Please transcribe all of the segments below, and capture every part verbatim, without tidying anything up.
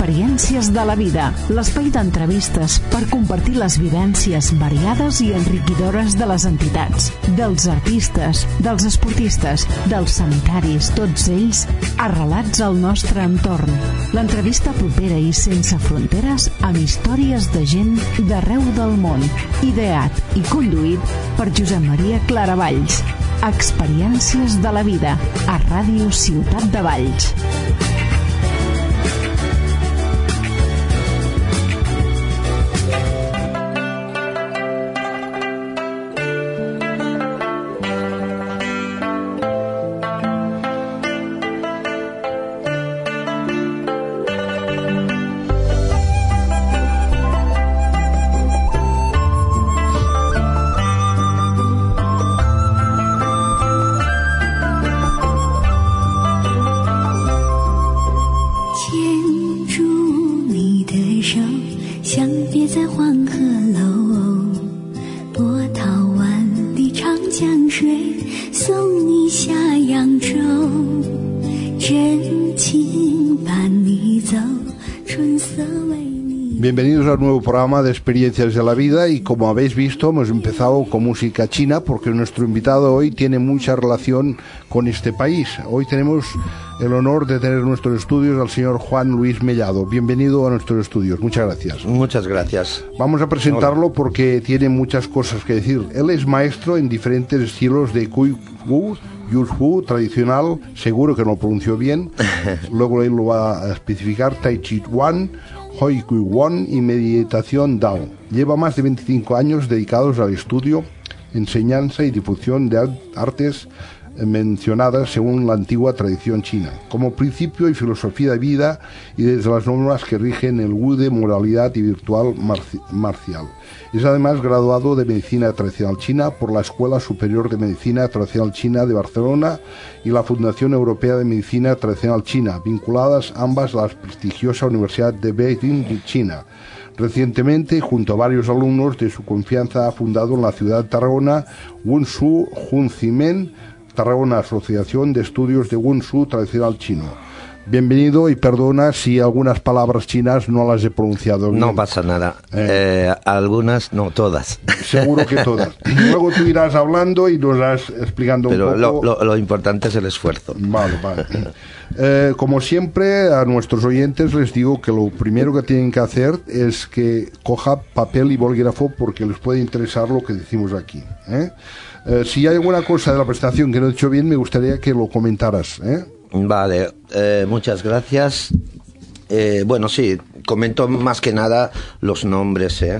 Experiències de la vida, l'espai d'entrevistes per compartir les vivències variades i enriquidores de les entitats, dels artistes, dels esportistes, dels sanitaris, tots ells arrelats al nostre entorn. L'entrevista propera i sense fronteres amb històries de gent d'arreu del món, ideat i conduït per Josep Maria Claravalls. Experiències de la vida a Ràdio Ciutat de Valls. Bienvenidos al nuevo programa de Experiencias de la Vida, y como habéis visto hemos empezado con música china porque nuestro invitado hoy tiene mucha relación con este país. Hoy tenemos el honor de tener en nuestros estudios al señor Juan Luis Mellado. Bienvenido a nuestros estudios, muchas gracias. Muchas gracias. Vamos a presentarlo Hola. Porque tiene muchas cosas que decir. Él es maestro en diferentes estilos de Kung Fu, Jiu-Jitsu tradicional, seguro que no lo pronunció bien, luego él lo va a especificar, Tai Chi Chuan, Hoi Kui Won y meditación Dao. Lleva más de veinticinco años dedicados al estudio, enseñanza y difusión de artes mencionadas según la antigua tradición china, como principio y filosofía de vida y desde las normas que rigen el Wu de moralidad y virtual marci marcial. Es además graduado de Medicina Tradicional China por la Escuela Superior de Medicina Tradicional China de Barcelona y la Fundación Europea de Medicina Tradicional China, vinculadas ambas a la prestigiosa Universidad de Beijing de China. Recientemente, junto a varios alumnos de su confianza, ha fundado en la ciudad de Tarragona Wushu Junzimen, Tarragona Asociación de Estudios de Wushu Tradicional Chino. Bienvenido y perdona si algunas palabras chinas no las he pronunciado bien. No pasa nada. Eh, eh, algunas, no, todas. Seguro que todas. Luego tú irás hablando y nos irás explicando Pero un poco. Lo, lo, lo importante es el esfuerzo. Vale, vale. Eh, como siempre, a nuestros oyentes les digo que lo primero que tienen que hacer es que coja papel y bolígrafo porque les puede interesar lo que decimos aquí. ¿eh? Eh, si hay alguna cosa de la presentación que no he hecho bien, me gustaría que lo comentaras. ¿eh? Vale, eh, muchas gracias. Eh, bueno, sí, comento más que nada los nombres. ¿eh?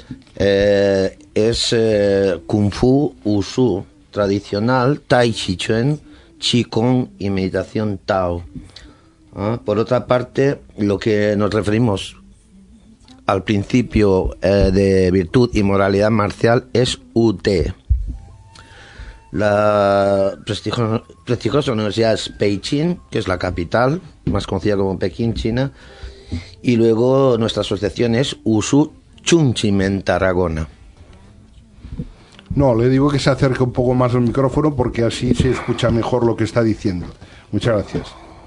Eh, es eh, Kung Fu Wushu tradicional, Tai Chi Chuan, Qigong y meditación Tao. ¿Ah? Por otra parte, lo que nos referimos al principio eh, de virtud y moralidad marcial es U T. La prestigiosa, prestigiosa universidad es Beijing, que es la capital, más conocida como Pekín, China, y luego nuestra asociación es Wushu Junzimen Tarragona. No, le digo que se acerque un poco más al micrófono porque así se escucha mejor lo que está diciendo. Muchas gracias.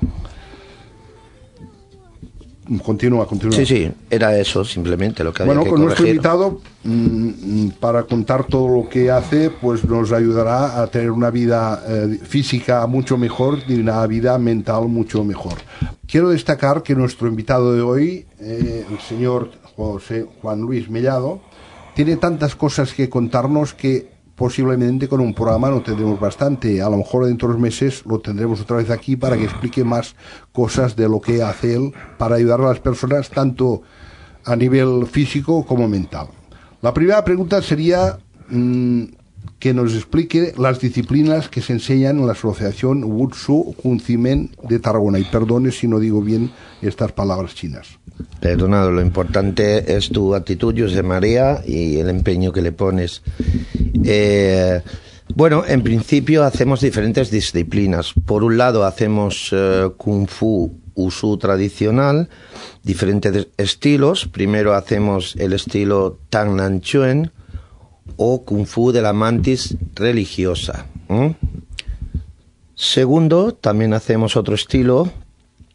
Continúa, continúa. Sí, sí, era eso simplemente lo que había bueno, que con corregir. nuestro invitado, mmm, para contar todo lo que hace, pues nos ayudará a tener una vida eh, física mucho mejor y una vida mental mucho mejor. Quiero destacar que nuestro invitado de hoy, eh, el señor José Juan Luis Mellado, tiene tantas cosas que contarnos que posiblemente con un programa no tendremos bastante. A lo mejor dentro de unos meses lo tendremos otra vez aquí para que explique más cosas de lo que hace él para ayudar a las personas tanto a nivel físico como mental. La primera pregunta sería mmm, que nos explique las disciplinas que se enseñan en la Asociación Wushu Junzimen de Tarragona. Y perdone si no digo bien estas palabras chinas. Perdonado, lo importante es tu actitud, José María, y el empeño que le pones. Eh, bueno, en principio hacemos diferentes disciplinas. Por un lado hacemos eh, Kung Fu Wushu tradicional, diferentes estilos. Primero hacemos el estilo Tang Nan Chuan o Kung Fu de la mantis religiosa. ¿Mm? Segundo, también hacemos otro estilo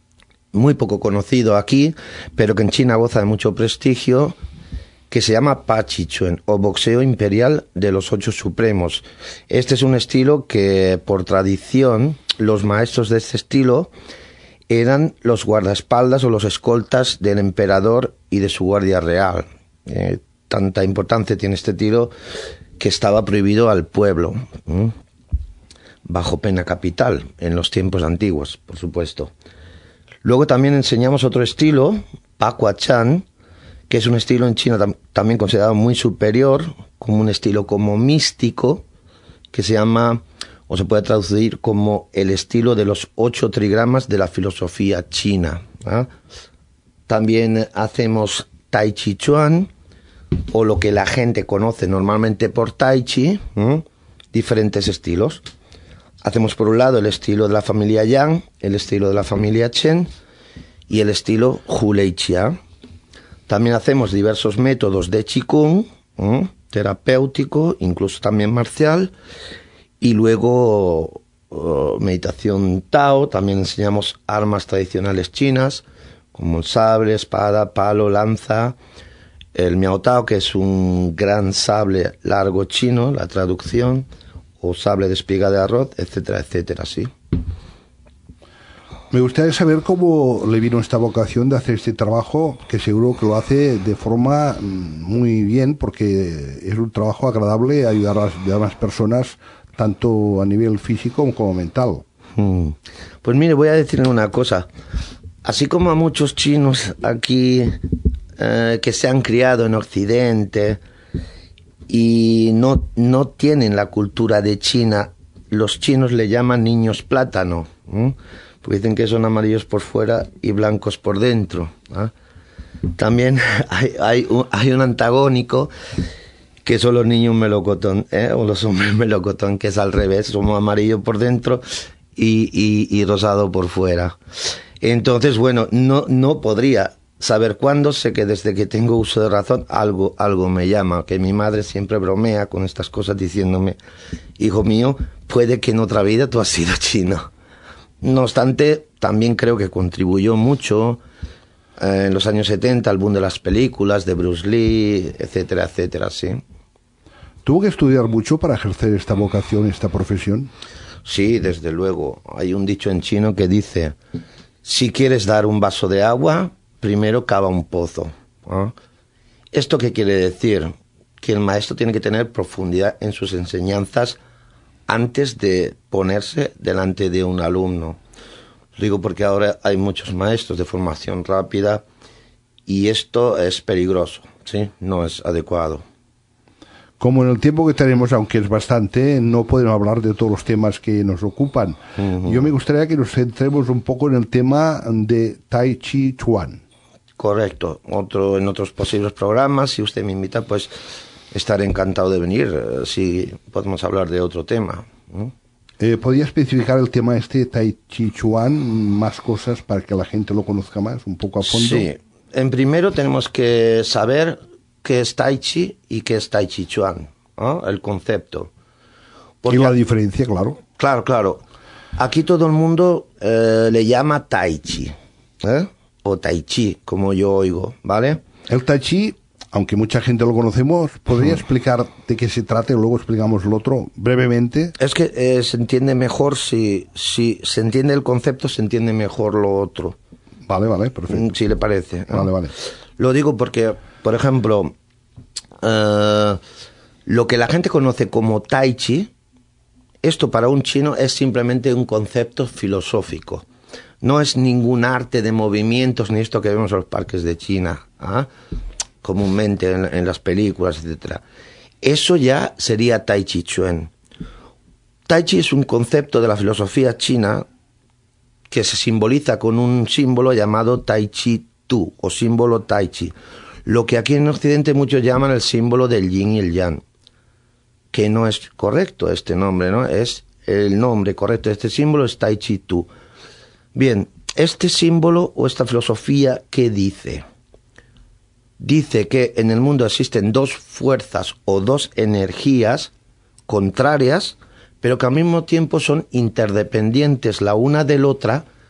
muy poco conocido aquí, pero que en China goza de mucho prestigio, que se llama Pa Chi Chuan, o boxeo imperial de los ocho supremos. Este es un estilo que, por tradición, los maestros de este estilo eran los guardaespaldas o los escoltas del emperador y de su guardia real. Eh, tanta importancia tiene este tiro que estaba prohibido al pueblo, ¿eh? bajo pena capital, en los tiempos antiguos, por supuesto. Luego también enseñamos otro estilo, Pa Kua Chan, que es un estilo en China tam también considerado muy superior, como un estilo como místico, que se llama, o se puede traducir como el estilo de los ocho trigramas de la filosofía china, ¿eh? También hacemos Tai Chi Chuan, o lo que la gente conoce normalmente por Tai Chi, ¿eh? diferentes estilos. Hacemos por un lado el estilo de la familia Yang, el estilo de la familia Chen y el estilo Hu Lei Chia. También hacemos diversos métodos de Qigong, ¿eh? terapéutico, incluso también marcial, y luego uh, meditación Tao. También enseñamos armas tradicionales chinas, como el sable, espada, palo, lanza, el Miao Tao, que es un gran sable largo chino, la traducción, o sable de espiga de arroz, etcétera, etcétera, sí. Me gustaría saber cómo le vino esta vocación de hacer este trabajo, que seguro que lo hace de forma muy bien, porque es un trabajo agradable, ayudar a las demás personas, tanto a nivel físico como mental. Hmm. Pues mire, voy a decirle una cosa. Así como a muchos chinos aquí eh, que se han criado en Occidente y no, no tienen la cultura de China, los chinos le llaman niños plátano, ¿eh? Porque dicen que son amarillos por fuera y blancos por dentro, ¿eh? También hay, hay, un, hay un antagónico, que son los niños melocotón, ¿eh? o los hombres melocotón, que es al revés, somos amarillos por dentro y, y, y rosado por fuera. Entonces, bueno, no, no podría saber cuándo. Sé que desde que tengo uso de razón algo, algo me llama, que mi madre siempre bromea con estas cosas diciéndome, hijo mío, puede que en otra vida tú has sido chino. No obstante, también creo que contribuyó mucho eh, en los años setenta al boom de las películas, de Bruce Lee, etcétera, etcétera, sí. ¿Tuvo que estudiar mucho para ejercer esta vocación, esta profesión? Sí, desde luego. Hay un dicho en chino que dice, si quieres dar un vaso de agua, primero cava un pozo, ¿eh? ¿Esto qué quiere decir? Que el maestro tiene que tener profundidad en sus enseñanzas antes de ponerse delante de un alumno. Lo digo porque ahora hay muchos maestros de formación rápida y esto es peligroso, ¿sí? No es adecuado. Como en el tiempo que tenemos, aunque es bastante, no podemos hablar de todos los temas que nos ocupan. Uh-huh. Yo me gustaría que nos centremos un poco en el tema de Tai Chi Chuan. Correcto. Otro, en otros posibles programas, si usted me invita, pues estaré encantado de venir, eh, si podemos hablar de otro tema. ¿eh? Eh, ¿Podría especificar el tema este, Tai Chi Chuan, más cosas para que la gente lo conozca más, un poco a fondo? Sí. En primero tenemos que saber qué es Tai Chi y qué es Tai Chi Chuan, ¿eh? El concepto. Porque, y la diferencia, claro. Claro, claro. Aquí todo el mundo eh, le llama Tai Chi, ¿eh? o Tai Chi, como yo oigo, ¿vale? El Tai Chi, aunque mucha gente lo conocemos, ¿podría explicar de qué se trata y luego explicamos lo otro brevemente? Es que eh, se entiende mejor, si, si se entiende el concepto, se entiende mejor lo otro. Vale, vale, perfecto. Si le parece. Vale, ¿eh? vale. Lo digo porque, por ejemplo, uh, lo que la gente conoce como Tai Chi, esto para un chino es simplemente un concepto filosófico. No es ningún arte de movimientos ni esto que vemos en los parques de China, ¿eh? comúnmente en, en las películas, etcétera. Eso ya sería Tai Chi Chuan. Tai Chi es un concepto de la filosofía china que se simboliza con un símbolo llamado Tai Chi Tu, o símbolo Tai Chi, lo que aquí en Occidente muchos llaman el símbolo del yin y el yang, que no es correcto este nombre, ¿no? Es el nombre correcto de este símbolo es Tai Chi Tu. Bien, este símbolo o esta filosofía, ¿qué dice? Dice que en el mundo existen dos fuerzas o dos energías contrarias, pero que al mismo tiempo son interdependientes la una de la otra,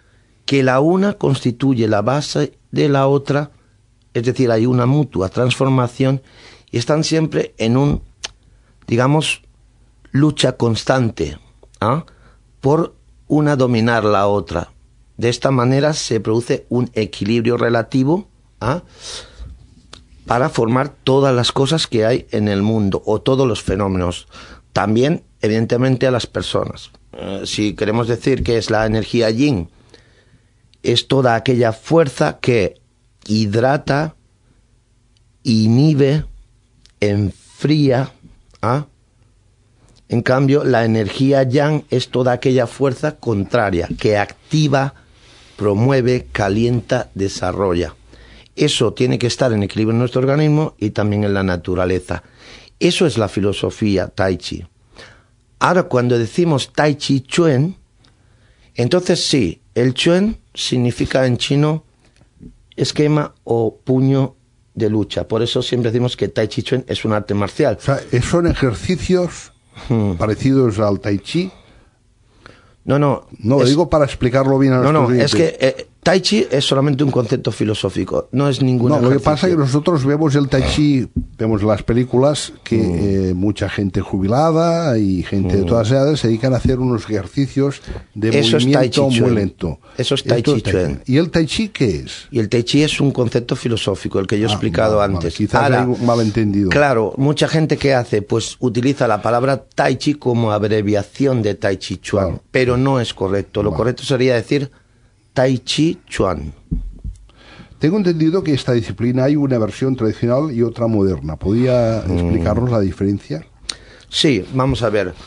que la una constituye la base de la otra, es decir, hay una mutua transformación y están siempre en un, digamos, lucha constante, ¿ah? por una dominar la otra. De esta manera se produce un equilibrio relativo, ¿ah? para formar todas las cosas que hay en el mundo o todos los fenómenos. También, evidentemente, a las personas. Eh, si queremos decir que es la energía yin, es toda aquella fuerza que hidrata, inhibe, enfría, ¿ah? En cambio, la energía yang es toda aquella fuerza contraria, que activa, promueve, calienta, desarrolla. Eso tiene que estar en equilibrio en nuestro organismo y también en la naturaleza. Eso es la filosofía Tai Chi. Ahora, cuando decimos Tai Chi Chuan, entonces sí, el Chuan significa en chino esquema o puño de lucha. Por eso siempre decimos que Tai Chi Chuan es un arte marcial. O sea, son ejercicios hmm. parecidos al Tai Chi. No, no. No, lo digo para explicarlo bien a No, nuestros no, es oyentes. que eh, Tai Chi es solamente un concepto filosófico, no es ningún No, ejercicio. lo que pasa es que nosotros vemos el Tai Chi, vemos las películas que mm. eh, mucha gente jubilada y gente mm. de todas edades se dedican a hacer unos ejercicios de Eso movimiento es muy lento. Eso es Tai Chi Chuan. ¿Y el Tai Chi qué es? Y el Tai Chi es un concepto filosófico, el que yo he ah, explicado vale, antes. Vale. Quizás Ahora, hay un malentendido. Claro, mucha gente que hace, pues utiliza la palabra Tai Chi como abreviación de Tai Chi Chuan, claro. pero no es correcto. Lo vale. correcto sería decir Tai Chi Chuan. Tengo entendido que esta disciplina hay una versión tradicional y otra moderna. ¿Podría mm. explicarnos la diferencia? Sí, vamos a ver.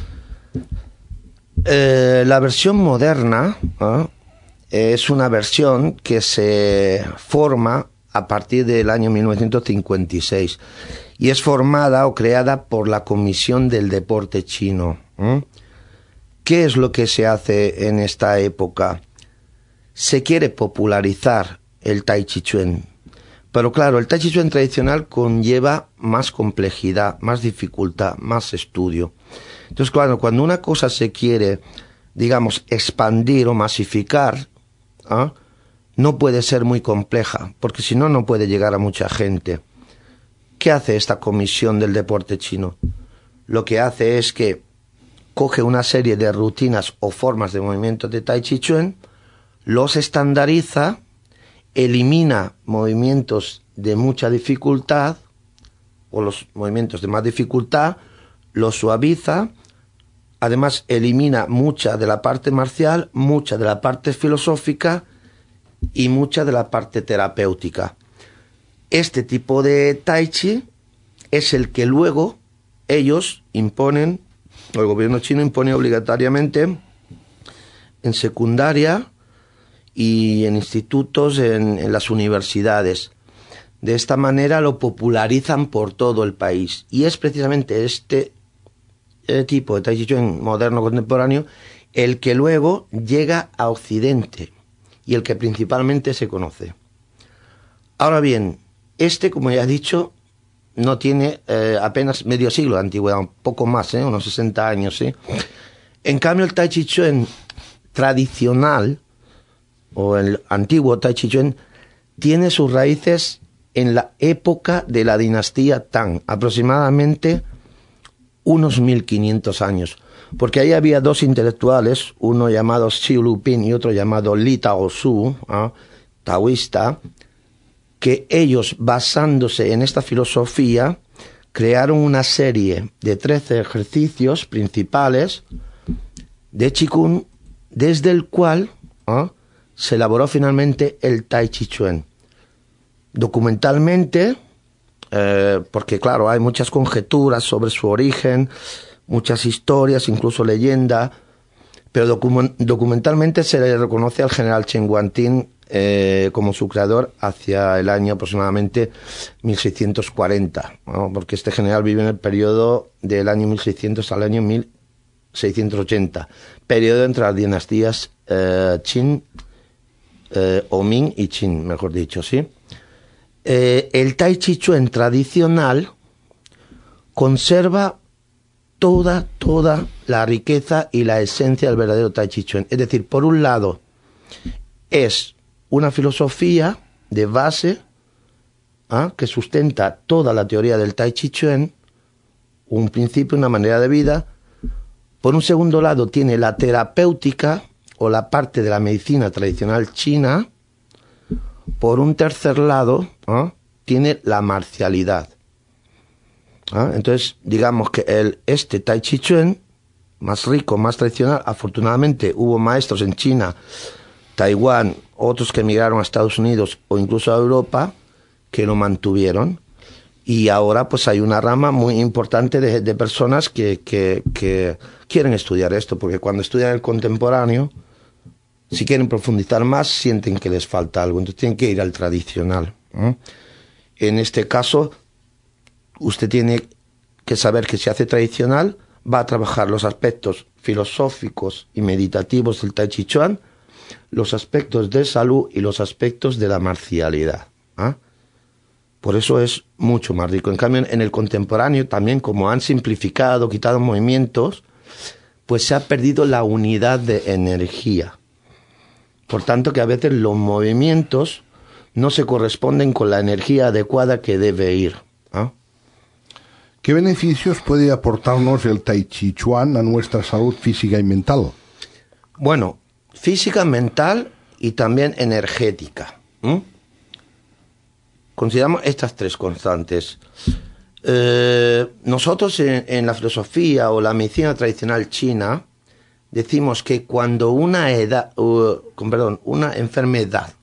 Eh, la versión moderna ¿eh? es una versión que se forma a partir del año mil novecientos cincuenta y seis y es formada o creada por la Comisión del Deporte Chino. ¿eh? ¿Qué es lo que se hace en esta época? Se quiere popularizar el Tai Chi Chuan. Pero claro, el Tai Chi Chuan tradicional conlleva más complejidad, más dificultad, más estudio. Entonces, claro, cuando una cosa se quiere, digamos, expandir o masificar, ¿eh? no puede ser muy compleja, porque si no, no puede llegar a mucha gente. ¿Qué hace esta Comisión del Deporte Chino? Lo que hace es que coge una serie de rutinas o formas de movimiento de Tai Chi Chuan, los estandariza, elimina movimientos de mucha dificultad o los movimientos de más dificultad, los suaviza, además elimina mucha de la parte marcial, mucha de la parte filosófica y mucha de la parte terapéutica. Este tipo de Tai Chi es el que luego ellos imponen, el gobierno chino impone obligatoriamente en secundaria y en institutos, en, en las universidades. De esta manera lo popularizan por todo el país. Y es precisamente este eh, tipo de Tai Chi Chuan moderno contemporáneo el que luego llega a Occidente y el que principalmente se conoce. Ahora bien, este, como ya he dicho, no tiene eh, apenas medio siglo de antigüedad, un poco más, ¿eh? unos sesenta años. ¿eh? En cambio, el Tai Chi Chuan tradicional, o el antiguo Tai Chi Chuan, tiene sus raíces en la época de la dinastía Tang, aproximadamente unos mil quinientos años, porque ahí había dos intelectuales, uno llamado Xiu Lupin y otro llamado Li Taozu, ¿eh? taoísta, que ellos, basándose en esta filosofía, crearon una serie de trece ejercicios principales de Qigong, desde el cual ¿eh? se elaboró finalmente el Tai Chi Chuan. Documentalmente, eh, porque claro, hay muchas conjeturas sobre su origen, muchas historias, incluso leyenda, pero docu documentalmente se le reconoce al general Chen Guantin eh, como su creador hacia el año aproximadamente mil seiscientos cuarenta, ¿no? Porque este general vive en el periodo del año mil seiscientos al año mil seiscientos ochenta, periodo entre las dinastías eh, Qin, eh, o Ming y Qin, mejor dicho, ¿sí? Eh, el Tai Chi Chuan tradicional conserva toda, toda la riqueza y la esencia del verdadero Tai Chi Chuan. Es decir, por un lado, es una filosofía de base ¿ah? que sustenta toda la teoría del Tai Chi Chuan, un principio, una manera de vida. Por un segundo lado tiene la terapéutica o la parte de la medicina tradicional china. Por un tercer lado ¿ah? tiene la marcialidad. ¿Ah? Entonces, digamos que el, este Tai Chi Chuan, más rico, más tradicional, afortunadamente hubo maestros en China, Taiwán, otros que emigraron a Estados Unidos o incluso a Europa, que lo mantuvieron. Y ahora pues hay una rama muy importante de, de personas que, que, que quieren estudiar esto, porque cuando estudian el contemporáneo, si quieren profundizar más, sienten que les falta algo, entonces tienen que ir al tradicional. ¿eh? En este caso, usted tiene que saber que si hace tradicional, va a trabajar los aspectos filosóficos y meditativos del Tai Chi Chuan, los aspectos de salud y los aspectos de la marcialidad. ¿eh? Por eso es mucho más rico. En cambio, en el contemporáneo, también como han simplificado, quitado movimientos, pues se ha perdido la unidad de energía. Por tanto, que a veces los movimientos no se corresponden con la energía adecuada que debe ir. ¿eh? ¿Qué beneficios puede aportarnos el Tai Chi Chuan a nuestra salud física y mental? Bueno, física, mental y también energética. ¿eh? Consideramos estas tres constantes. Eh, nosotros en, en la filosofía o la medicina tradicional china decimos que cuando una edad, uh, con, perdón, una enfermedad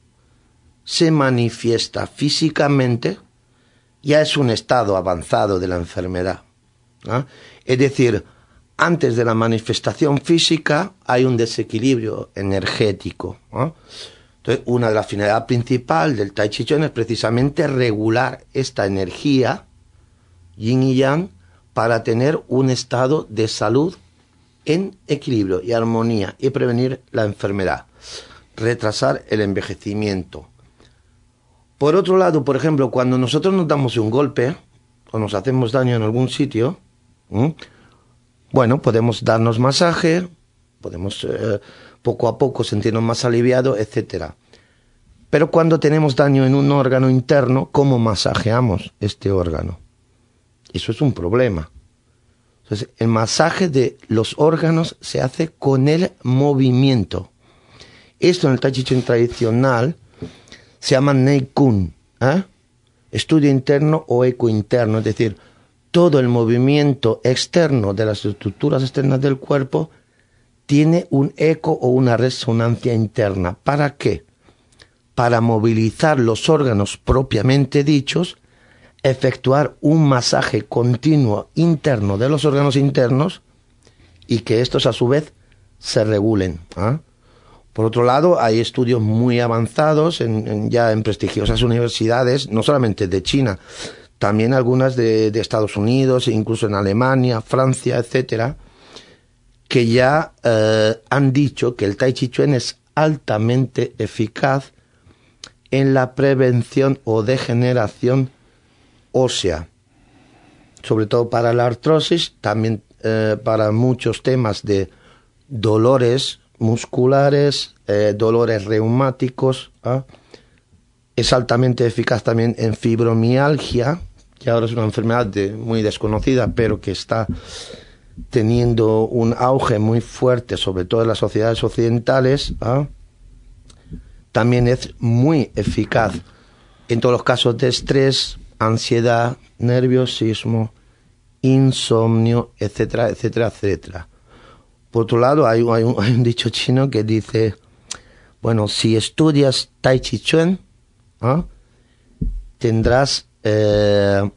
se manifiesta físicamente, ya es un estado avanzado de la enfermedad. ¿eh? Es decir, antes de la manifestación física hay un desequilibrio energético. ¿eh? Entonces, una de las finalidades principales del Tai Chi Chuan es precisamente regular esta energía, yin y yang, para tener un estado de salud en equilibrio y armonía y prevenir la enfermedad, retrasar el envejecimiento. Por otro lado, por ejemplo, cuando nosotros nos damos un golpe o nos hacemos daño en algún sitio, ¿eh? bueno, podemos darnos masaje, podemos eh, poco a poco sentirnos más aliviados, etcétera. Pero cuando tenemos daño en un órgano interno, ¿cómo masajeamos este órgano? Eso es un problema. Entonces, el masaje de los órganos se hace con el movimiento. Esto en el Tai Chi Chuan tradicional se llama Nei Kun, ¿eh? estudio interno o eco interno, es decir, todo el movimiento externo de las estructuras externas del cuerpo tiene un eco o una resonancia interna. ¿Para qué? Para movilizar los órganos propiamente dichos, efectuar un masaje continuo interno de los órganos internos y que estos a su vez se regulen. ¿eh? Por otro lado, hay estudios muy avanzados en, en, ya en prestigiosas universidades, no solamente de China, también algunas de, de Estados Unidos, incluso en Alemania, Francia, etcétera, que ya eh, han dicho que el Tai Chi Chuan es altamente eficaz en la prevención o degeneración ósea, sobre todo para la artrosis, también eh, para muchos temas de dolores musculares, eh, dolores reumáticos. ¿eh? Es altamente eficaz también en fibromialgia, que ahora es una enfermedad de, muy desconocida, pero que está teniendo un auge muy fuerte, sobre todo en las sociedades occidentales. ¿eh? También es muy eficaz en todos los casos de estrés, ansiedad, nerviosismo, insomnio, etcétera, etcétera, etcétera. Por otro lado, hay, hay, un, hay un dicho chino que dice, bueno, si estudias Tai Chi Chuan, ¿eh? tendrás eh,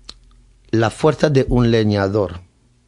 la fuerza de un leñador,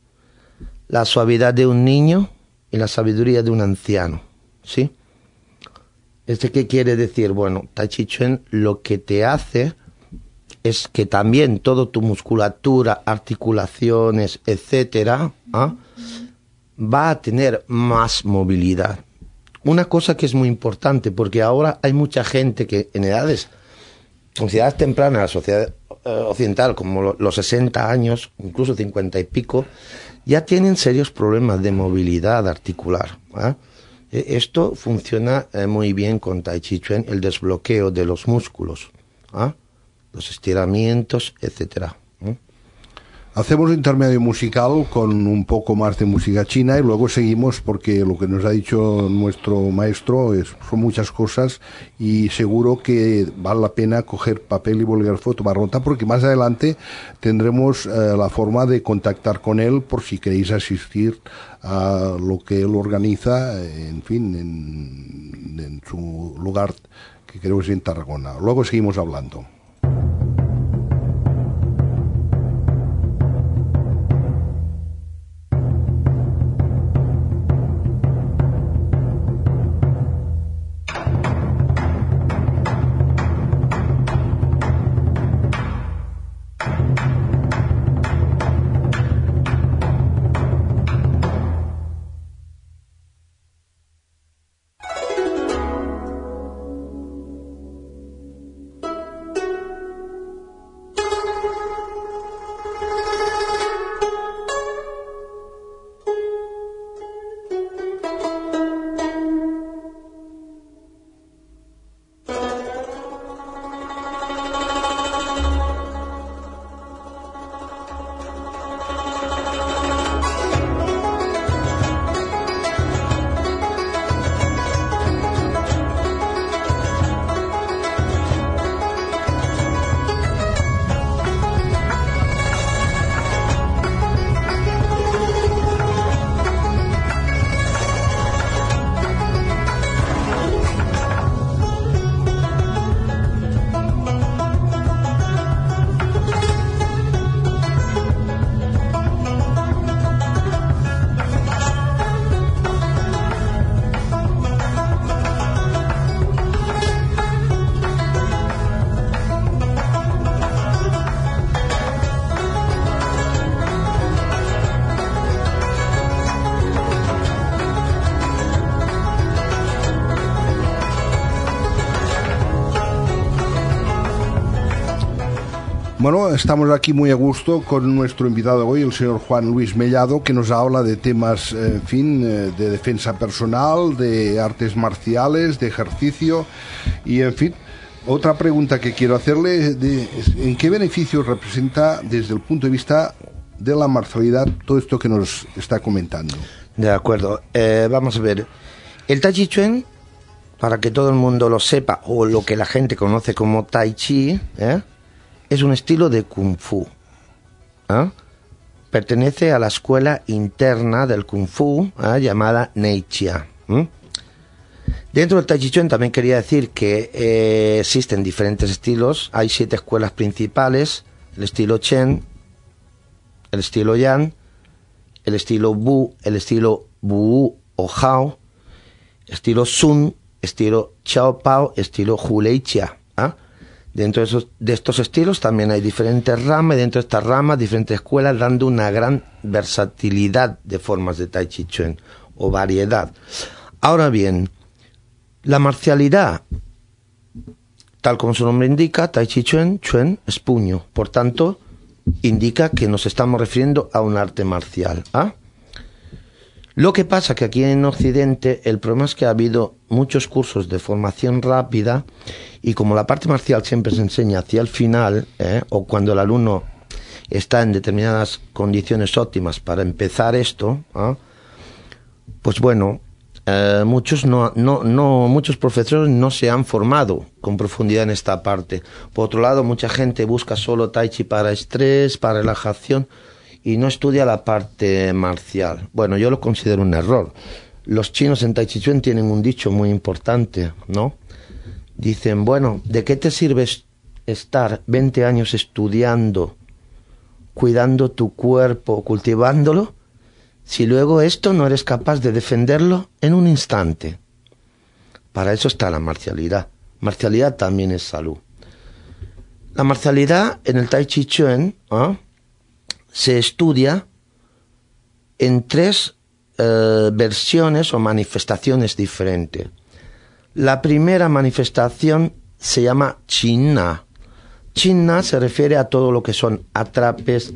la suavidad de un niño y la sabiduría de un anciano, ¿sí? ¿Este qué quiere decir? Bueno, Tai Chi Chuan lo que te hace es que también toda tu musculatura, articulaciones, etcétera, ¿eh? va a tener más movilidad. Una cosa que es muy importante, porque ahora hay mucha gente que en edades, en edades tempranas, la sociedad eh, occidental, como lo, los sesenta años, incluso cincuenta y pico, ya tienen serios problemas de movilidad articular. ¿eh? Esto funciona eh, muy bien con Tai Chi Chuan, el desbloqueo de los músculos, ¿ah? Los estiramientos, etcétera. ¿eh? Hacemos un intermedio musical con un poco más de música china y luego seguimos porque lo que nos ha dicho nuestro maestro es, son muchas cosas y seguro que vale la pena coger papel y bolígrafo, tomar nota, porque más adelante tendremos eh, la forma de contactar con él por si queréis asistir a lo que él organiza, en fin, en, en su lugar que creo que es en Tarragona. Luego seguimos hablando. Bueno, estamos aquí muy a gusto con nuestro invitado hoy, el señor Juan Luis Mellado, que nos habla de temas, en fin, de defensa personal, de artes marciales, de ejercicio y, en fin, otra pregunta que quiero hacerle, de, ¿en qué beneficios representa desde el punto de vista de la marcialidad todo esto que nos está comentando? De acuerdo, eh, vamos a ver, el Tai Chi Chuan, para que todo el mundo lo sepa, o lo que la gente conoce como Tai Chi, ¿eh? es un estilo de Kung Fu. ¿eh? Pertenece a la escuela interna del Kung Fu, ¿eh? llamada Neixia. ¿eh? Dentro del Tai Chi Chuan también quería decir que eh, existen diferentes estilos. Hay siete escuelas principales: el estilo Chen, el estilo Yan, el estilo Bu, el estilo Bu o Hao, estilo Sun, estilo Chao Pao, estilo Hu Lei Chia. ¿eh? Dentro de, esos, de estos estilos también hay diferentes ramas, dentro de estas ramas diferentes escuelas, dando una gran versatilidad de formas de Tai Chi Chuan o variedad. Ahora bien, la marcialidad, tal como su nombre indica, Tai Chi Chuan, Chuan es puño, por tanto indica que nos estamos refiriendo a un arte marcial. ¿ah? Lo que pasa que aquí en Occidente el problema es que ha habido muchos cursos de formación rápida y como la parte marcial siempre se enseña hacia el final, ¿eh? o cuando el alumno está en determinadas condiciones óptimas para empezar esto, ¿eh? pues bueno, eh, muchos no, no, no, muchos profesores no se han formado con profundidad en esta parte. Por otro lado, mucha gente busca solo Tai Chi para estrés, para relajación, y no estudia la parte marcial. Bueno, yo lo considero un error. Los chinos en Tai Chi Chuan tienen un dicho muy importante, ¿no? Dicen, bueno, ¿de qué te sirve estar veinte años estudiando, cuidando tu cuerpo, cultivándolo, si luego esto no eres capaz de defenderlo en un instante? Para eso está la marcialidad. Marcialidad también es salud. La marcialidad en el Tai Chi Chuan, ¿eh? se estudia en tres eh, versiones o manifestaciones diferentes. La primera manifestación se llama Chinna. Chinna se refiere a todo lo que son atrapes,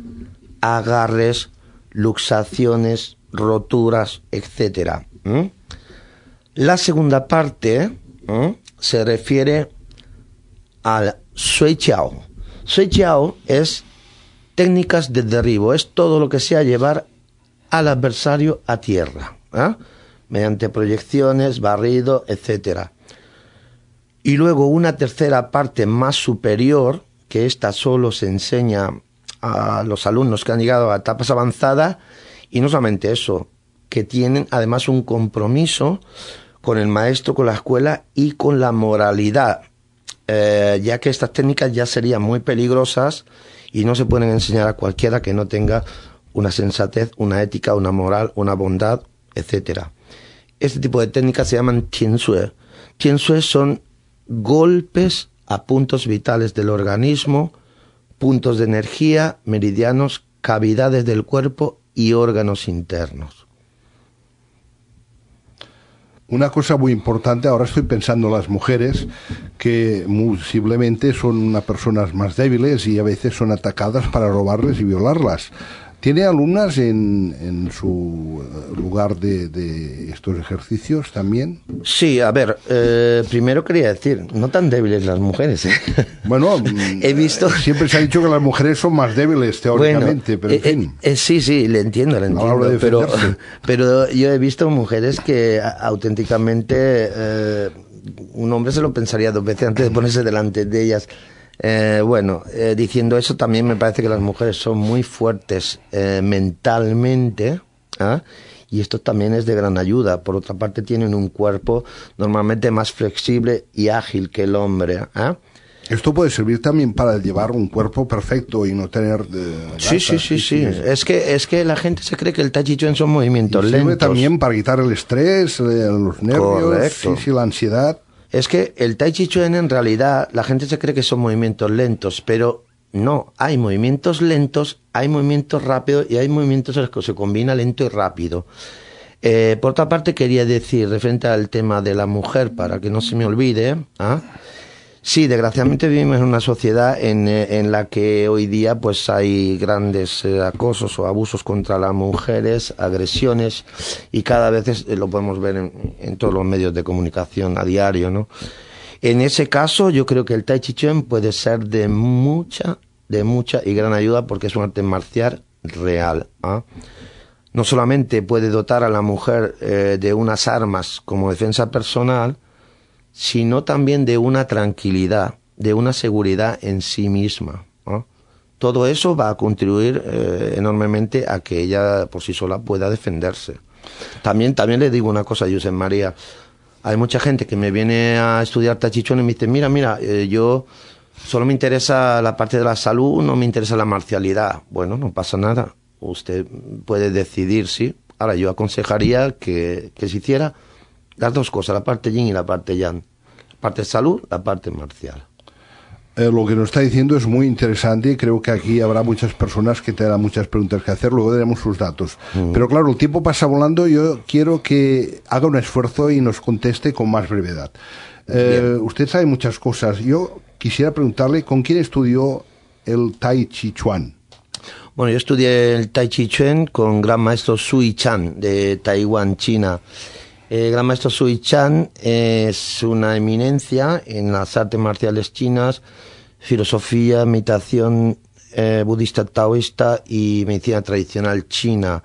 agarres, luxaciones, roturas, etcétera. ¿Mm? La segunda parte ¿eh? se refiere al Sui Jiao. Sui Jiao es técnicas de derribo, es todo lo que sea llevar al adversario a tierra, ¿eh? mediante proyecciones, barrido, etcétera. Y luego una tercera parte más superior, que esta solo se enseña a los alumnos que han llegado a etapas avanzadas, y no solamente eso, que tienen además un compromiso con el maestro, con la escuela y con la moralidad, eh, ya que estas técnicas ya serían muy peligrosas y no se pueden enseñar a cualquiera que no tenga una sensatez, una ética, una moral, una bondad, etcétera. Este tipo de técnicas se llaman tiansue. Tiansue son golpes a puntos vitales del organismo, puntos de energía, meridianos, cavidades del cuerpo y órganos internos. Una cosa muy importante, ahora estoy pensando en las mujeres, que muy posiblemente son unas personas más débiles y a veces son atacadas para robarles y violarlas. ¿Tiene alumnas en, en su lugar de, de estos ejercicios también? Sí, a ver, eh, primero quería decir, no tan débiles las mujeres. ¿eh? Bueno, he visto... siempre se ha dicho que las mujeres son más débiles teóricamente, bueno, pero en eh, fin. Eh, sí, sí, le entiendo, le entiendo, de pero, pero yo he visto mujeres que auténticamente eh, un hombre se lo pensaría dos veces antes de ponerse delante de ellas. Eh, bueno, eh, diciendo eso, también me parece que las mujeres son muy fuertes eh, mentalmente, ¿eh? y esto también es de gran ayuda. Por otra parte, tienen un cuerpo normalmente más flexible y ágil que el hombre. ¿eh? Esto puede servir también para llevar un cuerpo perfecto y no tener... Eh, sí, sí, sí, sí, sí. Es que, es que la gente se cree que el Tai Chi Chuan son movimientos y lentos. Sirve también para quitar el estrés, eh, los nervios, sí, sí, la ansiedad. Es que el Tai Chi Chuan en realidad, la gente se cree que son movimientos lentos, pero no, hay movimientos lentos, hay movimientos rápidos y hay movimientos en los que se combina lento y rápido. Eh, por otra parte, quería decir, referente al tema de la mujer, para que no se me olvide, ¿ah? Sí, desgraciadamente vivimos en una sociedad en, en la que hoy día pues hay grandes eh, acosos o abusos contra las mujeres, agresiones, y cada vez es, lo podemos ver en, en todos los medios de comunicación a diario, ¿no? En ese caso yo creo que el Tai Chi Chuan puede ser de mucha, de mucha y gran ayuda, porque es un arte marcial real, ¿ah? No solamente puede dotar a la mujer eh, de unas armas como defensa personal, sino también de una tranquilidad, de una seguridad en sí misma, ¿no? Todo eso va a contribuir eh, enormemente a que ella por sí sola pueda defenderse. También, también le digo una cosa, Josep María, hay mucha gente que me viene a estudiar Tai Chi Chuan y me dice, mira, mira, eh, yo solo me interesa la parte de la salud, no me interesa la marcialidad. Bueno, no pasa nada, usted puede decidir, sí. Ahora, yo aconsejaría que, que se hiciera las dos cosas, la parte yin y la parte yang. La parte salud, la parte marcial. Eh, lo que nos está diciendo es muy interesante y creo que aquí habrá muchas personas que tendrán muchas preguntas que hacer, luego daremos sus datos. Mm. Pero claro, el tiempo pasa volando, yo quiero que haga un esfuerzo y nos conteste con más brevedad. Eh, usted sabe muchas cosas. Yo quisiera preguntarle, ¿con quién estudió el Tai Chi Chuan? Bueno, yo estudié el Tai Chi Chuan con gran maestro Sui Chan de Taiwán, China. El gran maestro Sui Chan es una eminencia en las artes marciales chinas, filosofía, meditación eh, budista taoísta y medicina tradicional china.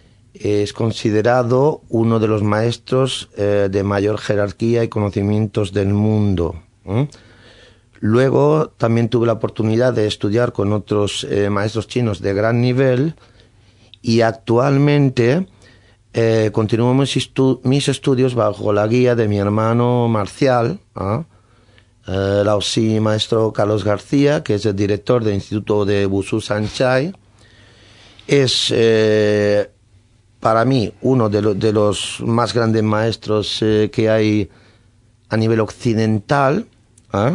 Es considerado uno de los maestros eh, de mayor jerarquía y conocimientos del mundo. ¿eh? Luego también tuve la oportunidad de estudiar con otros eh, maestros chinos de gran nivel, y actualmente Eh, continúo mis, estu mis estudios bajo la guía de mi hermano Marcial, ¿eh? eh, Laosi maestro Carlos García, que es el director del Instituto de Wushu Sanchai. Es eh, para mí uno de, lo, de los más grandes maestros eh, que hay a nivel occidental, ¿eh?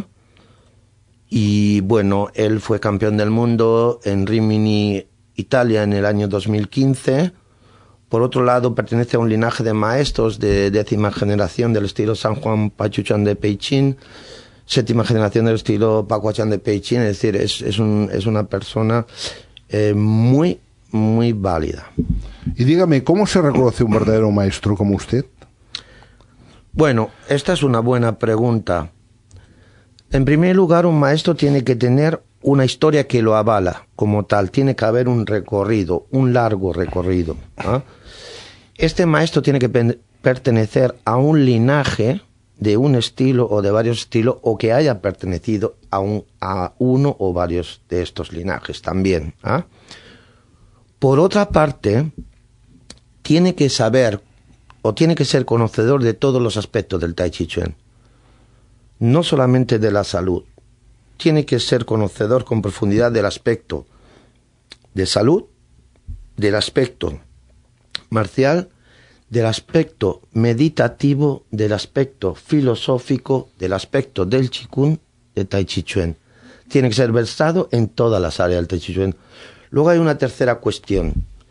Y bueno, él fue campeón del mundo en Rimini, Italia, en el año dos mil quince. Por otro lado, pertenece a un linaje de maestros de décima generación del estilo San Juan Pachuchan de Peichín, séptima generación del estilo Pacuachan de Peichín. Es decir, es, es, un, es una persona eh, muy, muy válida. Y dígame, ¿cómo se reconoce un verdadero maestro como usted? Bueno, esta es una buena pregunta. En primer lugar, un maestro tiene que tener una historia que lo avala como tal. Tiene que haber un recorrido, un largo recorrido. ¿eh? Este maestro tiene que pen- pertenecer a un linaje de un estilo o de varios estilos, o que haya pertenecido a, un, a uno o varios de estos linajes también. ¿eh? Por otra parte, tiene que saber o tiene que ser conocedor de todos los aspectos del Tai Chi Chuan. No solamente de la salud. Tiene que ser conocedor con profundidad del aspecto de salud, del aspecto marcial, del aspecto meditativo, del aspecto filosófico, del aspecto del Qigong, de Tai Chi Chuan. Tiene que ser versado en todas las áreas del Tai Chi Chuan. Luego hay una tercera cuestión.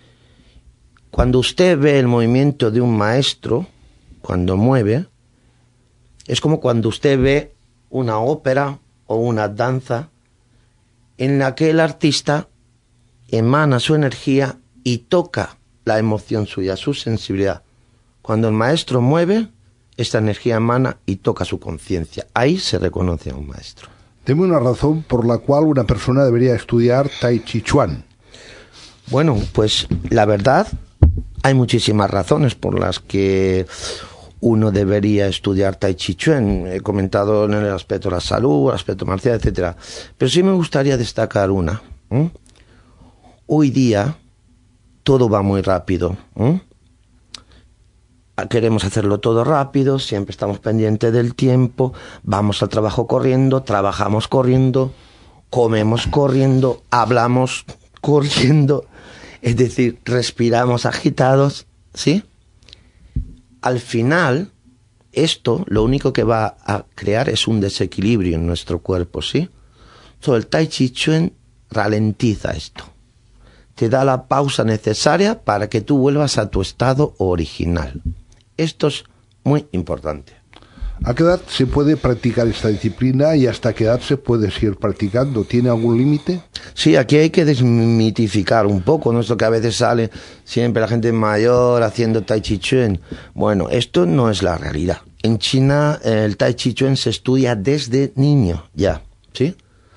Cuando usted ve el movimiento de un maestro, cuando mueve, es como cuando usted ve una ópera o una danza en la que el artista emana su energía y toca la emoción suya, su sensibilidad. Cuando el maestro mueve, esta energía emana y toca su conciencia. Ahí se reconoce a un maestro. Deme una razón por la cual una persona debería estudiar Tai Chi Chuan. Bueno, pues la verdad, hay muchísimas razones por las que uno debería estudiar Tai Chi Chuan. He comentado en el aspecto de la salud, el aspecto marcial, etcétera. Pero sí me gustaría destacar una. ¿eh? Hoy día todo va muy rápido. ¿eh? Queremos hacerlo todo rápido, siempre estamos pendientes del tiempo, vamos al trabajo corriendo, trabajamos corriendo, comemos corriendo, hablamos corriendo, es decir, respiramos agitados, ¿sí? Al final, esto lo único que va a crear es un desequilibrio en nuestro cuerpo, ¿sí? So, el Tai Chi Chuan ralentiza esto. Te da la pausa necesaria para que tú vuelvas a tu estado original. Esto es muy importante. ¿A qué edad se puede practicar esta disciplina y hasta qué edad se puede seguir practicando? ¿Tiene algún límite? Sí, aquí hay que desmitificar un poco, ¿no? Esto que a veces sale siempre la gente mayor haciendo Tai Chi Chuan. Bueno, esto no es la realidad. En China el Tai Chi Chuan se estudia desde niño ya, ¿sí?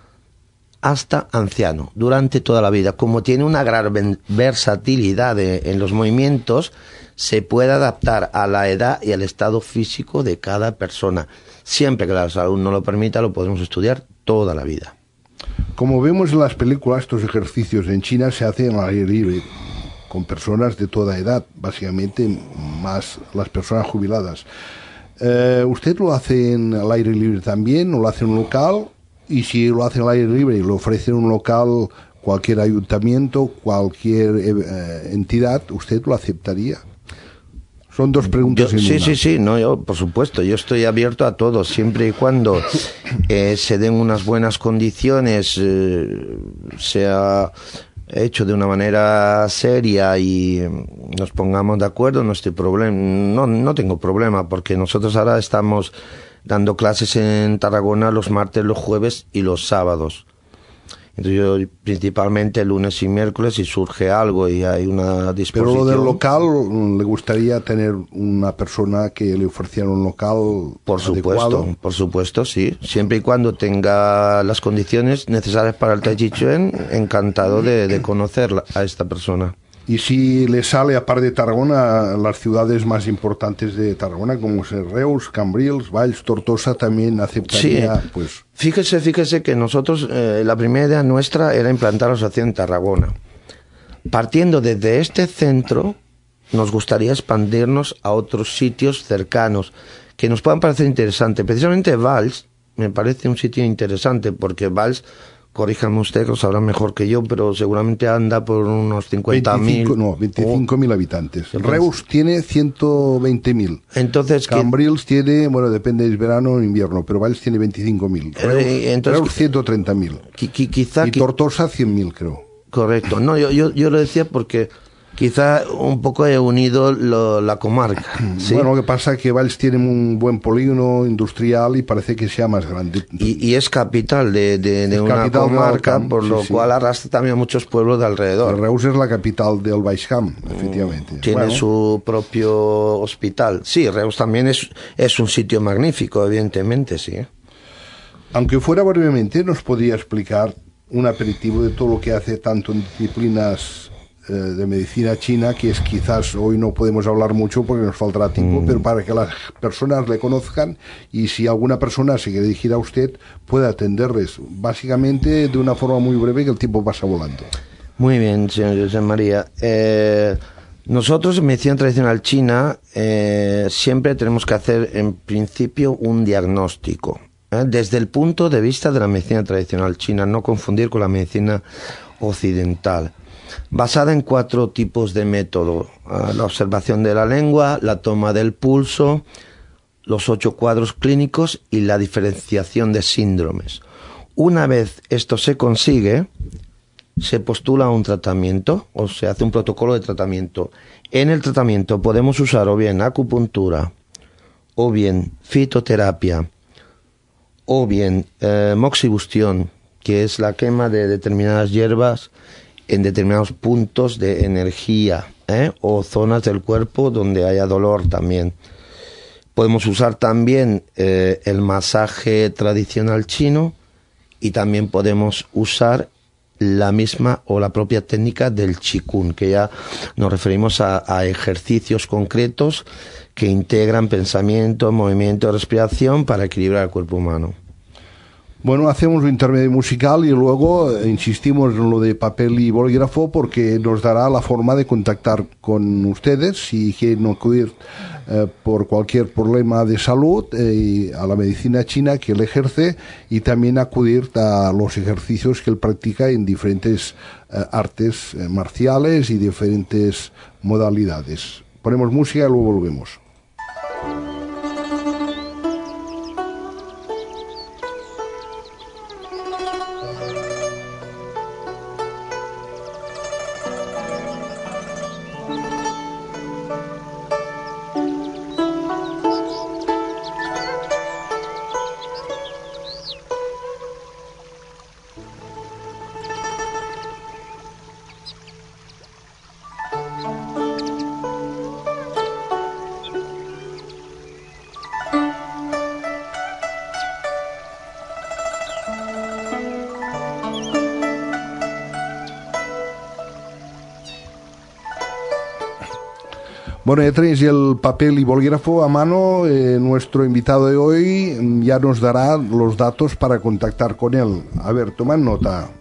Hasta anciano, durante toda la vida. Como tiene una gran versatilidad de, en los movimientos, se puede adaptar a la edad y al estado físico de cada persona. Siempre que la salud no lo permita, lo podemos estudiar toda la vida. Como vemos en las películas, estos ejercicios en China se hacen al aire libre, con personas de toda edad, básicamente más las personas jubiladas. Eh, ¿Usted lo hace en al aire libre también o lo hace en un local? Y si lo hace al aire libre y lo ofrece en un local, cualquier ayuntamiento, cualquier eh, entidad, ¿usted lo aceptaría? Son dos preguntas. Yo, en sí, una. sí, sí, no, yo, por supuesto, yo estoy abierto a todo, siempre y cuando eh, se den unas buenas condiciones, eh, sea hecho de una manera seria y nos pongamos de acuerdo, no estoy problem- no, no tengo problema, porque nosotros ahora estamos dando clases en Tarragona los martes, los jueves y los sábados. Entonces yo principalmente lunes y miércoles, si surge algo y hay una disposición. Pero lo del local, ¿le gustaría tener una persona que le ofreciera un local Por adecuado? supuesto, por supuesto, sí. Siempre y cuando tenga las condiciones necesarias para el Tai Chi Chuan, encantado de, de conocer a esta persona. Y si le sale, aparte de Tarragona, las ciudades más importantes de Tarragona, como son Reus, Cambrils, Valls, Tortosa, también aceptaría, Sí. pues... Fíjese, fíjese que nosotros, eh, la primera idea nuestra era implantar la asociación en Tarragona. Partiendo desde este centro, nos gustaría expandirnos a otros sitios cercanos que nos puedan parecer interesantes. Precisamente Valls me parece un sitio interesante, porque Valls, corríjame usted, que lo sabrá mejor que yo, pero seguramente anda por unos cincuenta mil. No, veinticinco mil habitantes. Entonces- Reus tiene ciento veinte mil. Entonces, ¿qué- Cambrils tiene, bueno, depende de verano o invierno, pero Valls tiene veinticinco mil. Reus, Eh, entonces- Reus ciento treinta mil. qui- qui- quizá... Y qui- Tortosa cien mil, creo. Correcto. No, yo, yo, yo lo decía porque quizá un poco he unido lo, la comarca. ¿Sí? Bueno, lo que pasa es que Valls tiene un buen polígono industrial y parece que sea más grande. Y, y es capital de, de, de una comarca, por sí, lo sí. cual arrastra también a muchos pueblos de alrededor. El Reus es la capital del Baix Camp, efectivamente. Tiene bueno. su propio hospital. Sí, Reus también es, es un sitio magnífico, evidentemente, sí. Aunque fuera brevemente, ¿nos podría explicar un aperitivo de todo lo que hace tanto en disciplinas eh, de medicina china, que es quizás hoy no podemos hablar mucho porque nos faltará tiempo, mm. pero para que las personas le conozcan y si alguna persona se quiere dirigir a usted, pueda atenderles básicamente de una forma muy breve, que el tiempo pasa volando? Muy bien, señor José María. Eh, nosotros en medicina tradicional china eh, siempre tenemos que hacer en principio un diagnóstico. Desde el punto de vista de la medicina tradicional china, no confundir con la medicina occidental, basada en cuatro tipos de método: la observación de la lengua, la toma del pulso, los ocho cuadros clínicos y la diferenciación de síndromes. Una vez esto se consigue, se postula un tratamiento o se hace un protocolo de tratamiento. En el tratamiento podemos usar o bien acupuntura, o bien fitoterapia, o bien eh, moxibustión, que es la quema de determinadas hierbas en determinados puntos de energía, ¿eh? o zonas del cuerpo donde haya dolor también. Podemos usar también eh, el masaje tradicional chino y también podemos usar la misma o la propia técnica del Qigong, que ya nos referimos a, a ejercicios concretos que integran pensamiento, movimiento, respiración para equilibrar el cuerpo humano. Bueno, hacemos un intermedio musical y luego eh, insistimos en lo de papel y bolígrafo, porque nos dará la forma de contactar con ustedes si quieren acudir eh, por cualquier problema de salud eh, a la medicina china que él ejerce, y también acudir a los ejercicios que él practica en diferentes eh, artes eh, marciales y diferentes modalidades. Ponemos música y luego volvemos. Bueno, ya tenéis el papel y bolígrafo a mano. Eh, nuestro invitado de hoy ya nos dará los datos para contactar con él. A ver, tomad nota.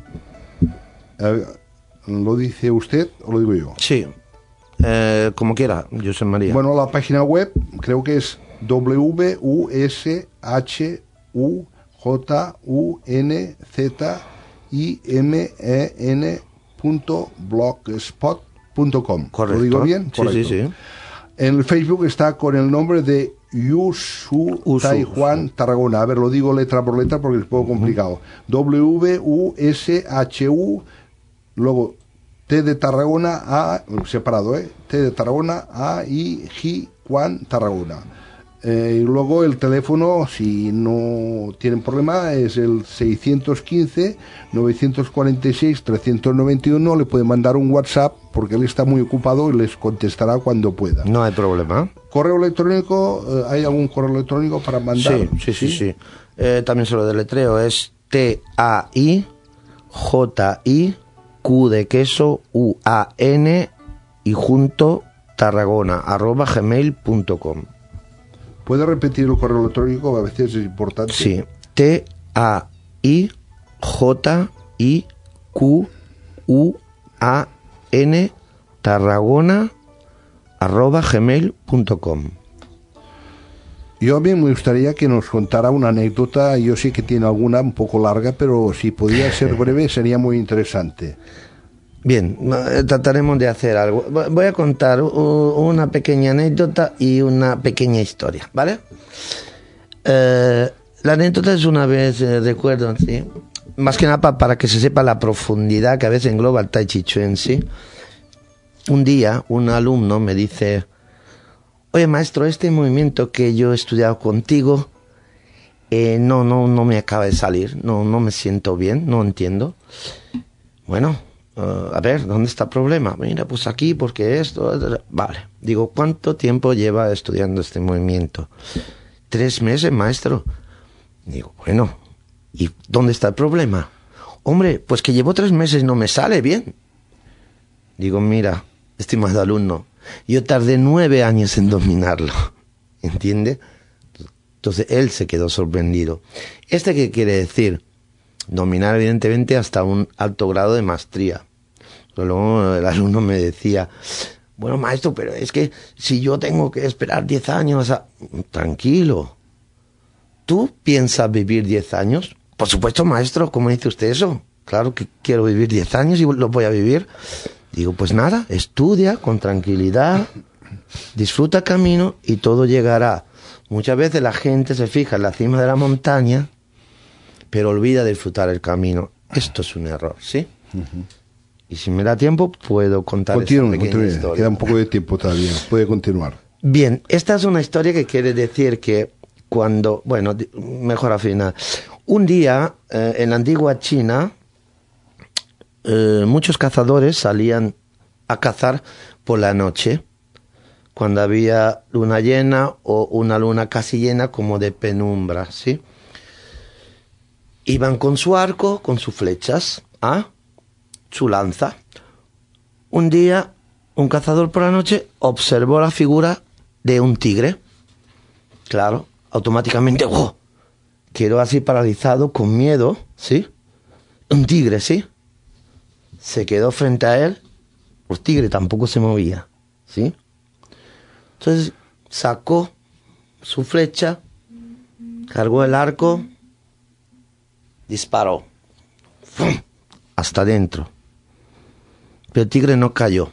Eh, ¿Lo dice usted o lo digo yo? Sí, eh, como quiera, José María. Bueno, la página web creo que es w u s h u j u n z i m e n punto blogspot punto com. Correcto. ¿Lo digo bien? Sí, sí, sí. En el Facebook está con el nombre de Yushu Taijuan Tarragona. A ver, lo digo letra por letra porque es un poco complicado. Uh-huh. W U S H U, luego T de Tarragona, A, separado, ¿eh? T de Tarragona, A, I, G, Juan, Tarragona. Eh, y luego el teléfono, si no tienen problema, es el seiscientos quince, novecientos cuarenta y seis, trescientos noventa y uno. Le pueden mandar un WhatsApp porque él está muy ocupado y les contestará cuando pueda. No hay problema. ¿Correo electrónico? Eh, ¿Hay algún correo electrónico para mandar? Sí, sí, sí. sí, sí. Eh, también se lo deletreo. Es T A I J I Q de queso U A N y junto Tarragona arroba gmail punto com. ¿Puede repetir el correo electrónico? A veces es importante. Sí, T A I J I Q U A N Tarragona arroba gmail punto com. Yo a mí me gustaría que nos contara una anécdota. Yo sé que tiene alguna un poco larga, pero si podía ser breve sería muy interesante. Bien, trataremos de hacer algo. Voy a contar una pequeña anécdota y una pequeña historia, ¿vale? Eh, la anécdota es una vez, eh, recuerdo, ¿sí? Más que nada pa, para que se sepa la profundidad que a veces engloba el Tai Chi Chuan, ¿sí? un día un alumno me dice, oye maestro, este movimiento que yo he estudiado contigo, eh, no, no, no me acaba de salir, no, no me siento bien, no entiendo. Bueno, uh, a ver, ¿dónde está el problema? Mira, pues aquí, porque esto... Vale, digo, ¿cuánto tiempo lleva estudiando este movimiento? Tres meses, maestro. Digo, bueno, ¿y dónde está el problema? Hombre, pues que llevo tres meses y no me sale bien. Digo, mira, estimado alumno, yo tardé nueve años en dominarlo, ¿entiende? Entonces él se quedó sorprendido. ¿Este qué quiere decir? Dominar evidentemente hasta un alto grado de maestría. Pero luego el alumno me decía, bueno maestro, pero es que si yo tengo que esperar diez años a... Tranquilo. ¿Tú piensas vivir diez años? Por supuesto, maestro, ¿cómo dice usted eso? Claro que quiero vivir diez años y lo voy a vivir. Digo, pues nada, estudia con tranquilidad, disfruta el camino y todo llegará. Muchas veces la gente se fija en la cima de la montaña, pero olvida disfrutar el camino. Esto es un error, ¿sí? Uh-huh. Y si me da tiempo, puedo contar continúe, esta pequeña continúe. historia. Queda un poco de tiempo todavía, puede continuar. Bien, esta es una historia que quiere decir que cuando, bueno, mejor al final. Un día, eh, en la antigua China, eh, muchos cazadores salían a cazar por la noche, cuando había luna llena o una luna casi llena como de penumbra, ¿sí? Iban con su arco, con sus flechas, ¿ah? Su lanza. Un día, un cazador por la noche observó la figura de un tigre. Claro, automáticamente, ¡oh! Quedó así paralizado, con miedo, ¿sí? Un tigre, ¿sí? Se quedó frente a él, el tigre tampoco se movía, ¿sí? Entonces sacó su flecha, cargó el arco, disparó, ¡fum! Hasta adentro. Pero el tigre no cayó.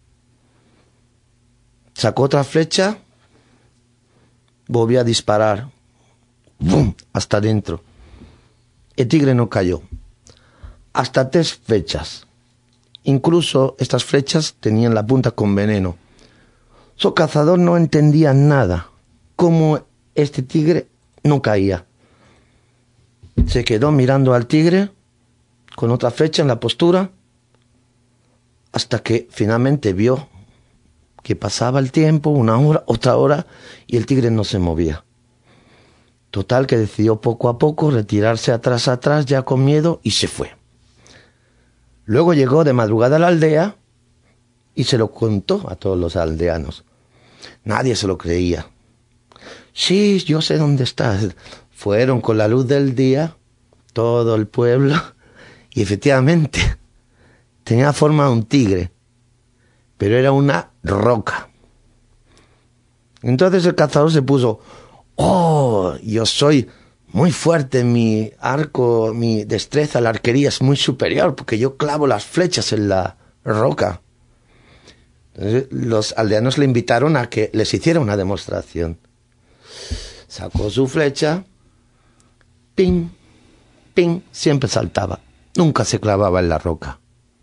Sacó otra flecha, volvió a disparar, ¡bum!, hasta adentro. El tigre no cayó. Hasta tres flechas. Incluso estas flechas tenían la punta con veneno. Su cazador no entendía nada. Cómo este tigre no caía. Se quedó mirando al tigre con otra flecha en la postura hasta que finalmente vio que pasaba el tiempo, una hora, otra hora, y el tigre no se movía. Total que decidió poco a poco retirarse atrás atrás ya con miedo y se fue. Luego llegó de madrugada a la aldea y se lo contó a todos los aldeanos. Nadie se lo creía. Sí, yo sé dónde estás. Fueron con la luz del día, todo el pueblo, y efectivamente tenía forma de un tigre, pero era una roca. Entonces el cazador se puso, oh, yo soy muy fuerte, mi arco, mi destreza, la arquería es muy superior, porque yo clavo las flechas en la roca. Entonces, los aldeanos le invitaron a que les hiciera una demostración. Sacó su flecha, ping, ping, siempre saltaba, nunca se clavaba en la roca.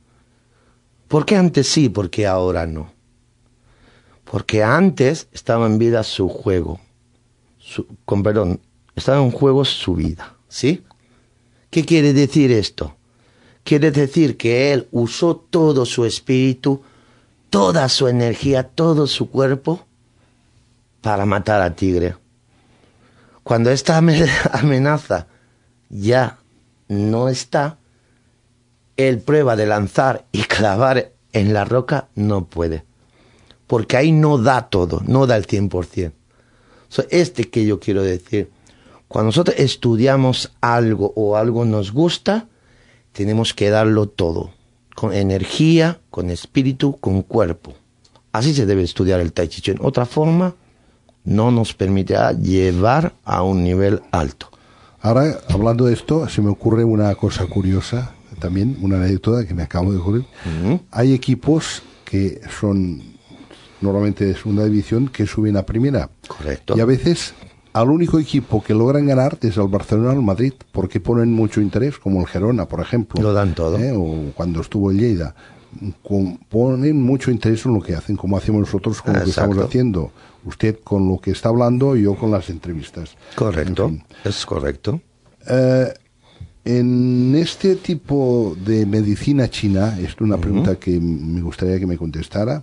¿Por qué antes sí, por qué ahora no? Porque antes estaba en vida su juego, su, con perdón, estaba en juego su vida, ¿sí? ¿Qué quiere decir esto? Quiere decir que él usó todo su espíritu, toda su energía, todo su cuerpo para matar al tigre. Cuando esta amenaza ya no está, él prueba de lanzar y clavar en la roca, no puede. Porque ahí no da todo, no da el cien por ciento. So, este que yo quiero decir, cuando nosotros estudiamos algo o algo nos gusta, tenemos que darlo todo. Con energía, con espíritu, con cuerpo. Así se debe estudiar el Tai Chi Chuan. Otra forma no nos permitirá llevar a un nivel alto. Ahora, hablando de esto, se me ocurre una cosa curiosa, también una anécdota que me acabo de ocurrir. Uh-huh. Hay equipos que son normalmente de segunda división que suben a primera. Correcto. Y a veces al único equipo que logran ganar es el Barcelona o el Madrid, porque ponen mucho interés, como el Girona, por ejemplo. Lo dan todo. ¿eh? O cuando estuvo el Lleida. con, ponen mucho interés en lo que hacen, como hacemos nosotros con lo que Exacto. estamos haciendo. Usted con lo que está hablando y yo con las entrevistas. Correcto, En fin. es correcto. Eh, en este tipo de medicina china, esto es una pregunta uh-huh. que me gustaría que me contestara.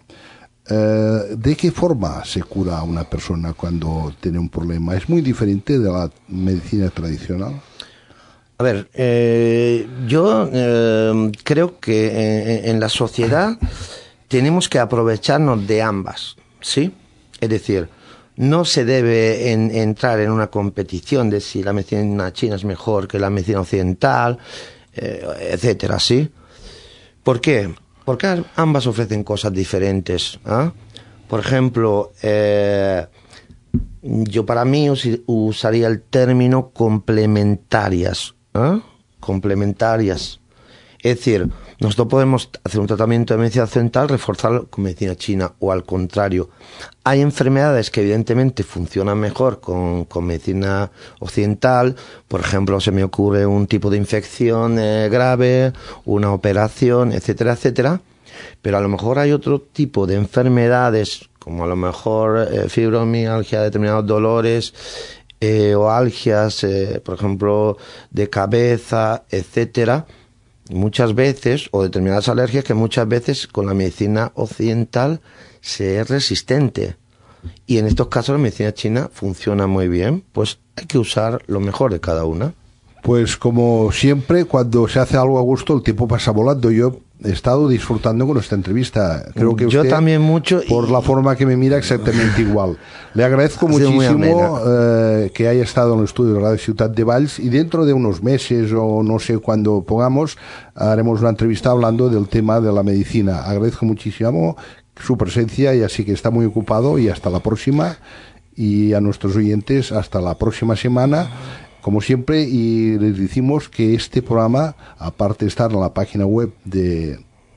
Eh, ¿De qué forma se cura a una persona cuando tiene un problema? ¿Es muy diferente de la medicina tradicional? A ver, eh, yo eh, creo que en, en la sociedad tenemos que aprovecharnos de ambas, ¿sí? Es decir, no se debe en, entrar en una competición de si la medicina china es mejor que la medicina occidental, eh, etcétera, ¿sí? ¿Por qué? Porque ambas ofrecen cosas diferentes, ¿eh? Por ejemplo, eh, yo para mí us usaría el término complementarias, ¿eh? Complementarias. Es decir, nosotros podemos hacer un tratamiento de medicina occidental, reforzarlo con medicina china, o al contrario. Hay enfermedades que evidentemente funcionan mejor con, con medicina occidental. Por ejemplo, se me ocurre un tipo de infección eh, grave, una operación, etcétera, etcétera. Pero a lo mejor hay otro tipo de enfermedades, como a lo mejor eh, fibromialgia, determinados dolores, eh, o algias, eh, por ejemplo, de cabeza, etcétera. Muchas veces, o determinadas alergias que muchas veces con la medicina occidental se es resistente. Y en estos casos la medicina china funciona muy bien, pues hay que usar lo mejor de cada una. Pues como siempre, cuando se hace algo a gusto, el tiempo pasa volando. Yo he estado disfrutando con esta entrevista. Creo que Yo usted, también mucho. por y... la forma que me mira, exactamente igual. Le agradezco muchísimo eh, que haya estado en el estudio de Radio Ciutat de Valls, y dentro de unos meses o no sé cuándo pongamos, haremos una entrevista hablando del tema de la medicina. Agradezco muchísimo su presencia, y así que está muy ocupado, y hasta la próxima. Y a nuestros oyentes, hasta la próxima semana. Como siempre, y les decimos que este programa, aparte de estar en la página web de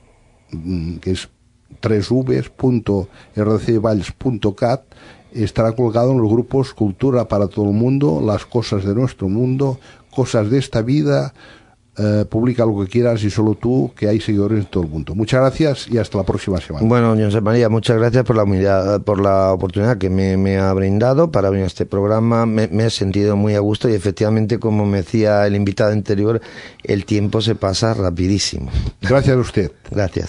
que es doble u doble u doble u punto r c valls punto cat, estará colgado en los grupos Cultura para todo el mundo, Las cosas de nuestro mundo, Cosas de esta vida. Eh, publica lo que quieras, y solo tú, que hay seguidores en todo el mundo. Muchas gracias y hasta la próxima semana. Bueno, José María, muchas gracias por la humildad, por la oportunidad que me, me ha brindado para venir a este programa. Me, me he sentido muy a gusto, y efectivamente, como me decía el invitado anterior, el tiempo se pasa rapidísimo. Gracias a usted. Gracias.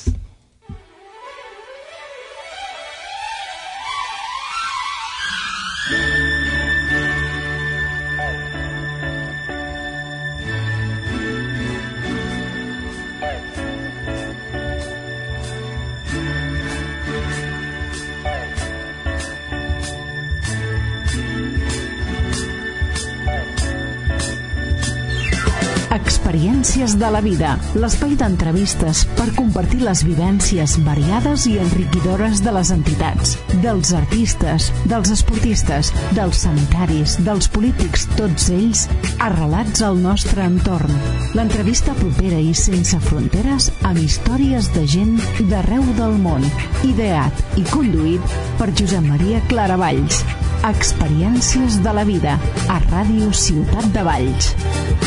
Experiències de la vida, l'espai d'entrevistes per compartir les vivències variades i enriquidores de les entitats, dels artistes, dels esportistes, dels sanitaris, dels polítics, tots ells arrelats al nostre entorn. L'entrevista propera i sense fronteres, amb històries de gent d'arreu del món, ideat i conduït per Josep Maria Claravalls. Experiències de la vida, a Ràdio Ciutat de Valls.